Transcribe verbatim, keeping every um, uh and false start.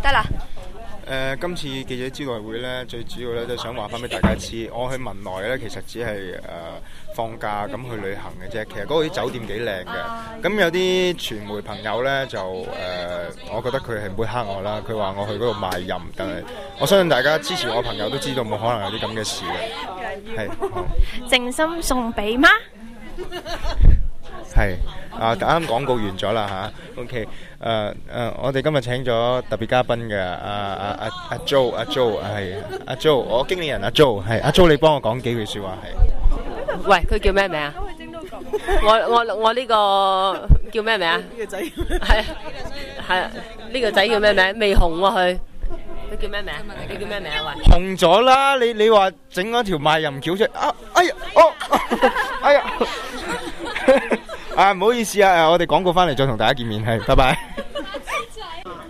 得啦。 誒、呃，今次記者招待會咧，最主要咧就想話翻俾大家知，我去文萊咧，其實只係誒、呃、放假咁去旅行嘅啫。其實嗰度啲酒店幾靚嘅。咁有啲傳媒朋友咧就誒、呃，我覺得佢係抹黑我啦。佢話我去嗰度賣淫，但係我相信大家支持我朋友都知道冇可能有啲咁嘅事嘅。係。 靜心送俾媽。 係啊，啱啱廣告完咗啦嚇 ，OK，誒、uh, 誒、uh, 我哋今日請咗特別嘉賓嘅阿阿阿阿 Jo， 阿 Jo 係阿 Jo， 我經理人阿 Jo 係阿 Jo， 你幫我講幾句説話係。 喂，佢叫咩名啊？我我我呢個叫咩名啊？呢個仔係係啊，呢個仔叫咩名？未紅喎佢，佢叫咩名？你叫咩名啊？喂， 紅咗啦！你你話整嗰條賣淫橋出啊？哎呀，哦，哎呀。啊，唔好意思啊，我哋廣告翻嚟再同大家見面，係，拜拜。